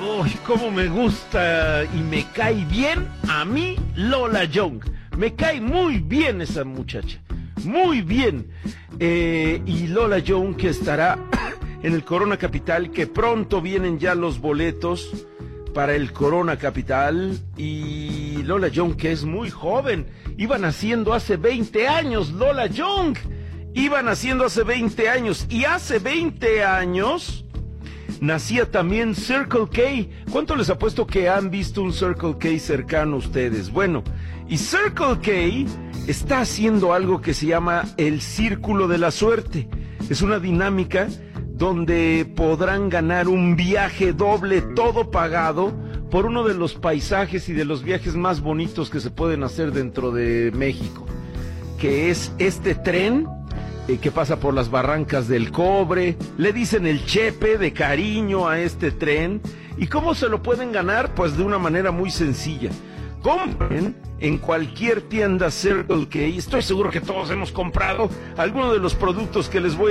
Uy, cómo me gusta y me cae bien a mí Lola Young. Me cae muy bien esa muchacha, muy bien. Y Lola Young, que estará en el Corona Capital, que pronto vienen ya los boletos para el Corona Capital. Y Lola Young, que es muy joven, iba naciendo hace 20 años, Lola Young. Iba naciendo hace 20 años, y hace 20 años nacía también Circle K. ¿Cuánto les apuesto que han visto un Circle K cercano a ustedes? Bueno, y Circle K está haciendo algo que se llama el Círculo de la Suerte. Es una dinámica donde podrán ganar un viaje doble, todo pagado, por uno de los paisajes y de los viajes más bonitos que se pueden hacer dentro de México, que es este tren que pasa por las barrancas del Cobre. Le dicen el Chepe de cariño a este tren. ¿Y cómo se lo pueden ganar? Pues de una manera muy sencilla. Compren en cualquier tienda Circle K. Estoy seguro que todos hemos comprado alguno de los productos que les voy